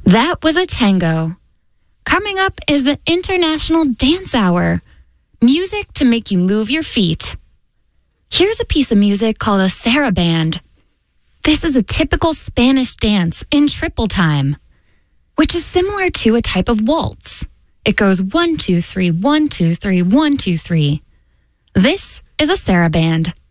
That was a tango. Coming up is the International Dance Hour. Music to make you move your feet. Here's a piece of music called a saraband. This is a typical Spanish dance in triple time, which is similar to a type of waltz. It goes 1, 2, 3, 1, 2, 3, 1, 2, 3. This is a saraband.